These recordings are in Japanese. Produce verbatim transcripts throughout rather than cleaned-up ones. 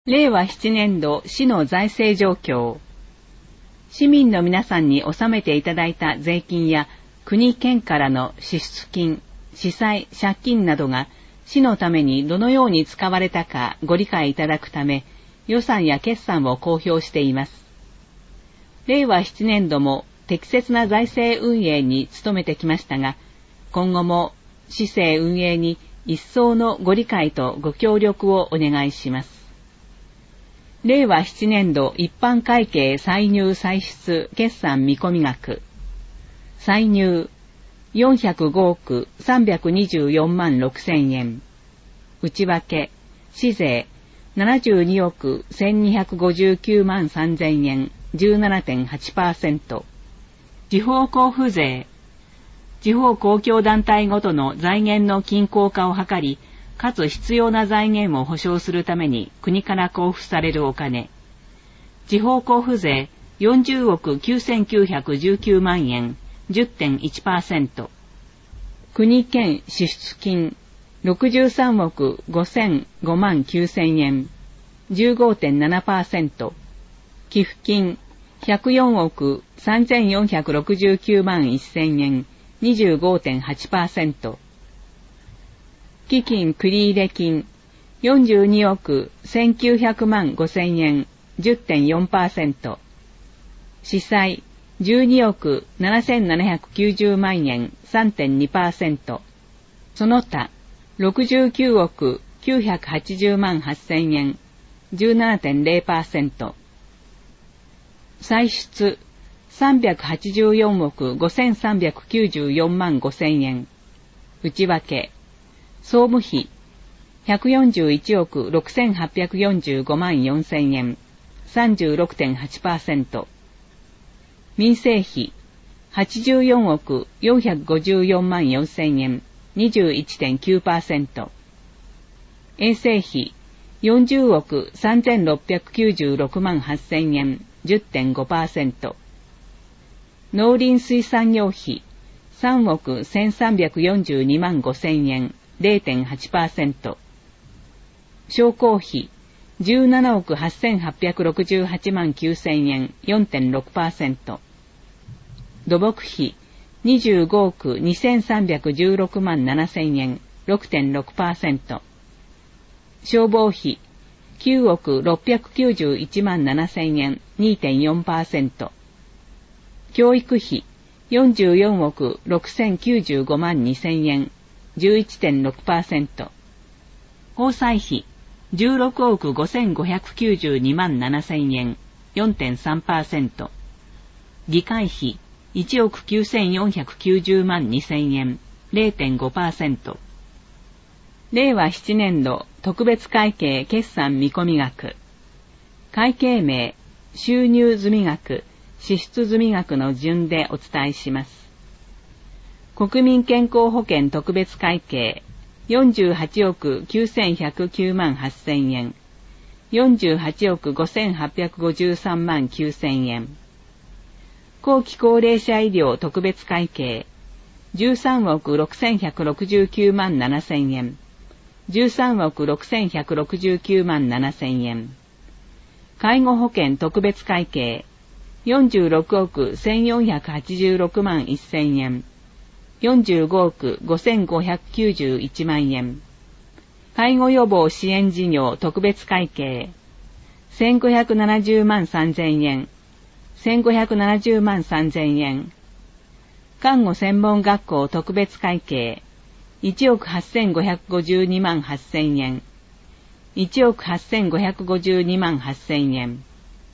れいわななねん度市の財政状況。市民の皆さんに納めていただいた税金や国県からの支出金、司債、借金などが市のためにどのように使われたかご理解いただくため、予算や決算を公表しています。れいわななねん度も適切な財政運営に努めてきましたが、今後も市政運営に一層のご理解とご協力をお願いします。れいわななねん度一般会計歳入歳出決算見込み額。歳入よんひゃくごおくさんびゃくにじゅうよんまんろくせんえん。内訳市税ななじゅうにおくせんにひゃくごじゅうきゅうまんさんぜんえん じゅうななてんはちパーセント。地方交付税地方公共団体ごとの財源の均衡化を図り、かつ必要な財源を保障するために国から交付されるお金。地方交付税よんじゅうおくきゅうせんきゅうひゃくじゅうきゅうまんえん じゅってんいちパーセント。国県支出金ろくじゅうさんおくごせんごまんきゅうせんえん じゅうごてんななパーセント。寄付金ひゃくよんおくさんぜんよんひゃくろくじゅうきゅうまんせんえん にじゅうごてんはちパーセント。基金繰入金よんじゅうにおくせんきゅうひゃくまんごせんえん じゅってんよんパーセント。司債じゅうにおくななせんななひゃくきゅうじゅうまんえん さんてんにパーセント。その他ろくじゅうきゅうおくきゅうひゃくはちじゅうまんはっせんえん じゅうななてんぜろパーセント。歳出さんびゃくはちじゅうよんおくごせんさんびゃくきゅうじゅうよんまんごせんえん。内訳総務費ひゃくよんじゅういちおくろくせんはっぴゃくよんじゅうごまんよんせんえん さんじゅうろくてんはちパーセント。民生費はちじゅうよんおくよんひゃくごじゅうよんまんよんせんえん にじゅういちてんきゅうパーセント。衛生費よんじゅうおくさんぜんろっぴゃくきゅうじゅうろくまんはっせんえん じゅってんごパーセント。農林水産業費さんおくせんさんびゃくよんじゅうにまんごせんえん れいてんはちパーセント。商工費じゅうななおくはっせんはっぴゃくろくじゅうはちまんきゅうせんえん よんてんろくパーセント。土木費にじゅうごおくにせんさんびゃくじゅうろくまんななせんえん ろくてんろくパーセント。消防費きゅうおくろっぴゃくきゅうじゅういちまんななせんえん にてんよんパーセント。教育費よんじゅうよんおくろくせんきゅうじゅうごまんにせんえん じゅういちてんろくパーセント。交際費じゅうろくおくごせんごひゃくきゅうじゅうにまんななせんえん よんてんさんパーセント。議会費いちおくきゅうせんよんひゃくきゅうじゅうまんにせんえん れいてんごパーセント。れいわななねん度特別会計決算見込み額。会計名収入済額支出済額の順でお伝えします。国民健康保険特別会計よんじゅうはちおくきゅうせんひゃくきゅうまんはっせんえん、よんじゅうはちおくごせんはっぴゃくごじゅうさんまんきゅうせんえん。後期高齢者医療特別会計じゅうさんおくろくせんひゃくろくじゅうきゅうまんななせんえん、じゅうさんおくろくせんひゃくろくじゅうきゅうまんななせんえん。介護保険特別会計よんじゅうろくおくせんよんひゃくはちじゅうろくまんせんえん、よんじゅうごおくごせんごひゃくきゅうじゅういちまんえん。介護予防支援事業特別会計せんごひゃくななじゅうまんさんぜんえん、せんごひゃくななじゅうまんさんぜんえん。看護専門学校特別会計いちおくはっせんごひゃくごじゅうにまんはっせんえん、いちおくはっせんごひゃくごじゅうにまんはっせんえん。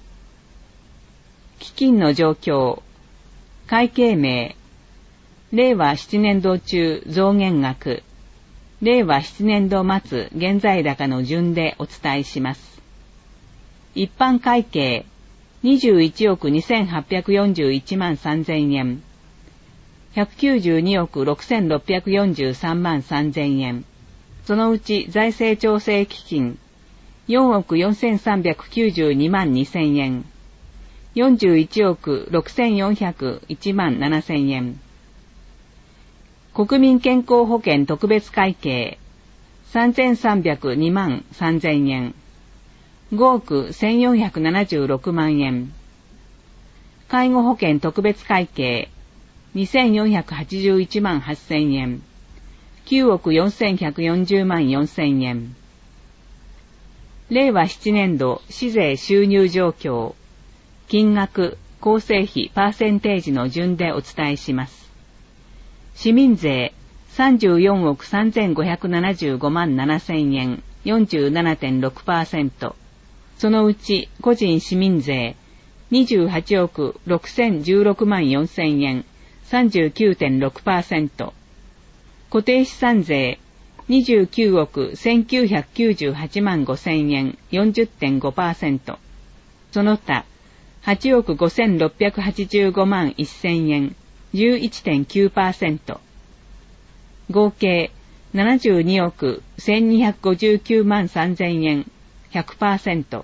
基金の状況。会計名れいわななねん度中増減額。れいわななねん度末現在高の順でお伝えします。一般会計にじゅういちおくにせんはっぴゃくよんじゅういちまんさんぜんえん、ひゃくきゅうじゅうにおくろくせんろっぴゃくよんじゅうさんまんさんぜんえん。そのうち財政調整基金よんおくよんせんさんびゃくきゅうじゅうにまんにせんえん、よんじゅういちおくろくせんよんひゃくいちまんななせんえん。国民健康保険特別会計さんぜんさんびゃくにまんさんぜんえん。 ごおくせんよんひゃくななじゅうろくまんえん。介護保険特別会計にせんよんひゃくはちじゅういちまんはっせんえん。きゅうおくよんせんひゃくよんじゅうまんよんせんえん。れいわななねんど市税収入状況、金額、構成比パーセンテージの順でお伝えします。市民税さんじゅうよんおくさんぜんごひゃくななじゅうごまんななせんえん よんじゅうななてんろくパーセント。そのうち個人市民税にじゅうはちおくろくせんじゅうろくまんよんせんえん さんじゅうきゅうてんろくパーセント。固定資産税にじゅうきゅうおくせんきゅうひゃくきゅうじゅうはちまんごせんえん よんじゅってんごパーセント。その他はちおくごせんろっぴゃくはちじゅうごまんせんえん じゅういちてんきゅうパーセント。合計ななじゅうにおくせんにひゃくごじゅうきゅうまんさんぜんえん ひゃくパーセント。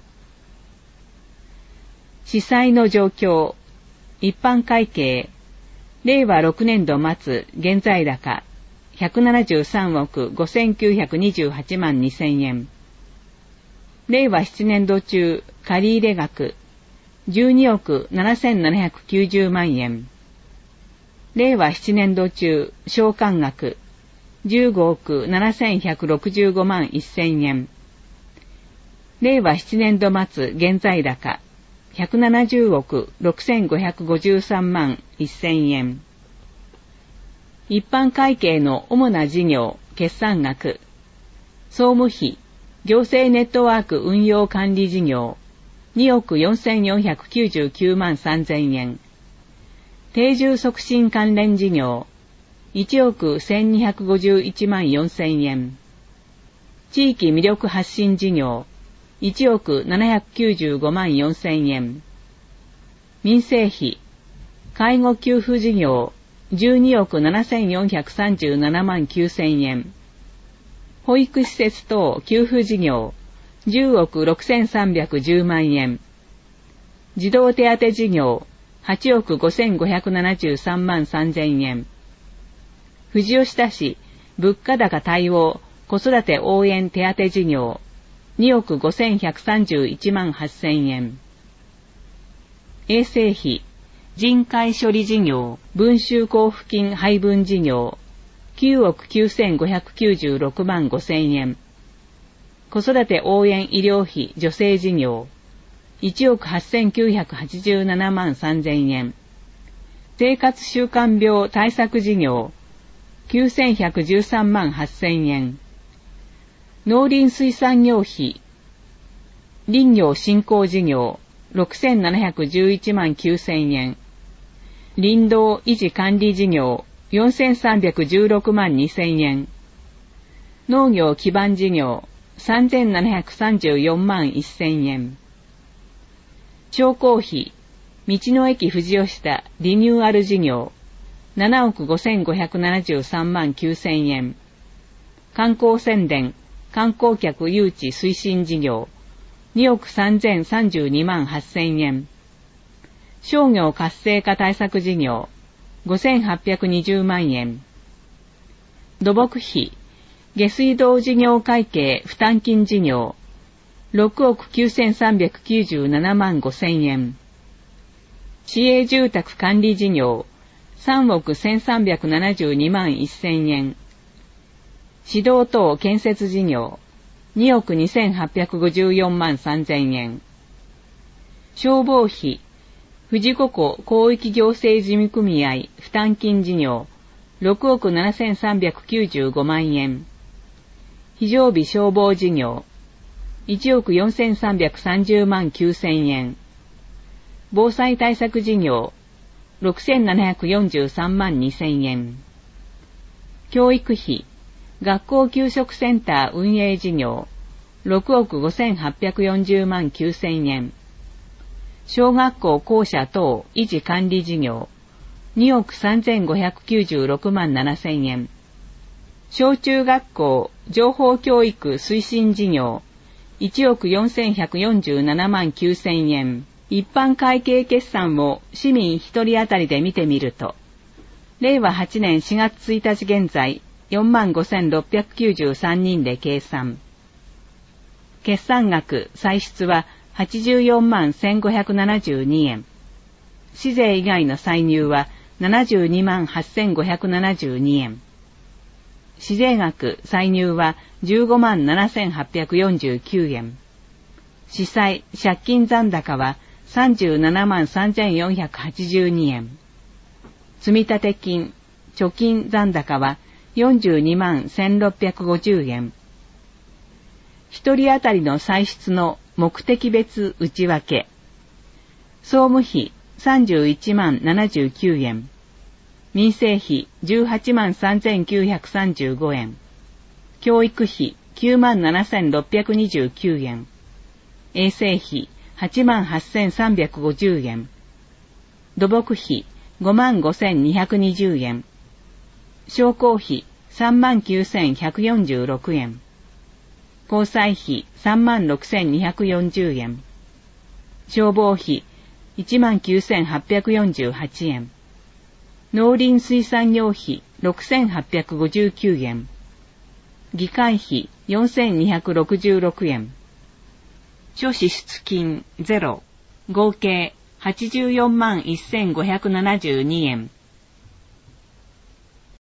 司債の状況、一般会計れいわろくねんど末現在高ひゃくななじゅうさんおくごせんきゅうひゃくにじゅうはちまんにせんえん。れいわななねんど中借入額じゅうにおくななせんななひゃくきゅうじゅうまんえん。れいわななねんど中償還額じゅうごおくななせんひゃくろくじゅうごまんせんえん。れいわななねんど末現在高ひゃくななじゅうおくろくせんごひゃくごじゅうさんまんせんえん。一般会計の主な事業決算額、総務費行政ネットワーク運用管理事業におくよんせんよんひゃくきゅうじゅうきゅうまんさんぜんえん。定住促進関連事業いちおくせんにひゃくごじゅういちまんよんせんえん。地域魅力発信事業いちおくななひゃくきゅうじゅうごまんよんせんえん。民生費介護給付事業じゅうにおくななせんよんひゃくさんじゅうななまんきゅうせんえん。保育施設等給付事業じゅうおくろくせんさんびゃくじゅうまんえん。児童手当事業はちおくごせんごひゃくななじゅうさんまんさんぜんえん。富士吉田市物価高対応子育て応援手当事業におくごせんひゃくさんじゅういちまんはっせんえん。衛生費人海処理事業文集交付金配分事業きゅうおくきゅうせんごひゃくきゅうじゅうろくまんごせんえん。子育て応援医療費助成事業いちおくはっせんきゅうひゃくはちじゅうななまんさんぜんえん。生活習慣病対策事業きゅうせんひゃくじゅうさんまんはっせんえん。農林水産業費林業振興事業ろくせんななひゃくじゅういちまんきゅうせんえん。林道維持管理事業よんせんさんびゃくじゅうろくまんにせんえん。農業基盤事業さんぜんななひゃくさんじゅうよんまんせんえん。商工費道の駅富士吉田リニューアル事業ななおくごせんごひゃくななじゅうさんまんきゅうせんえん。観光宣伝観光客誘致推進事業におくさんぜんさんじゅうにまんはっせんえん。商業活性化対策事業ごせんはっぴゃくにじゅうまんえん。土木費下水道事業会計負担金事業ろくおくきゅうせんさんびゃくきゅうじゅうななまんごせんえん。市営住宅管理事業さんおくせんさんびゃくななじゅうにまんせんえん。市道等建設事業におくにせんはっぴゃくごじゅうよんまんさんぜんえん。消防費富士五湖広域行政事務組合負担金事業ろくおくななせんさんびゃくきゅうじゅうごまんえん。非常備消防事業いちおくよんせんさんびゃくさんじゅうまんきゅうせんえん。防災対策事業ろくせんななひゃくよんじゅうさんまんにせんえん。教育費学校給食センター運営事業ろくおくごせんはっぴゃくよんじゅうまんきゅうせんえん。小学校校舎等維持管理事業におくさんぜんごひゃくきゅうじゅうろくまんななせんえん。小中学校情報教育推進事業いちおくよんせんひゃくよんじゅうななまんきゅうせんえん。一般会計決算を市民一人当たりで見てみると、れいわはちねんしがつついたち現在よんまんごせんろっぴゃくきゅうじゅうさんにんで計算。 決算額歳出ははちじゅうよんまんせんごひゃくななじゅうにえん。市税以外の歳入はななじゅうにまんはっせんごひゃくななじゅうにえん。市税額歳入はじゅうごまんななせんはっぴゃくよんじゅうきゅうえん。市債借金残高はさんじゅうななまんさんぜんよんひゃくはちじゅうにえん。積立金、貯金残高はよんじゅうにまんせんろっぴゃくごじゅうえん。一人当たりの歳出の目的別内訳。総務費さんじゅういちまんななじゅうきゅうえん。民生費じゅうはちまんさんぜんきゅうひゃくさんじゅうごえん。教育費きゅうまんななせんろっぴゃくにじゅうきゅうえん。衛生費はちまんはっせんさんびゃくごじゅうえん。土木費ごまんごせんにひゃくにじゅうえん。商工費さんまんきゅうせんひゃくよんじゅうろくえん。交際費さんまんろくせんにひゃくよんじゅうえん。消防費いちまんきゅうせんはっぴゃくよんじゅうはちえん。農林水産業費ろくせんはっぴゃくごじゅうきゅうえん。議会費よんせんにひゃくろくじゅうろくえん。諸支出金ゼロ。合計はちじゅうよんまんせんごひゃくななじゅうにえん。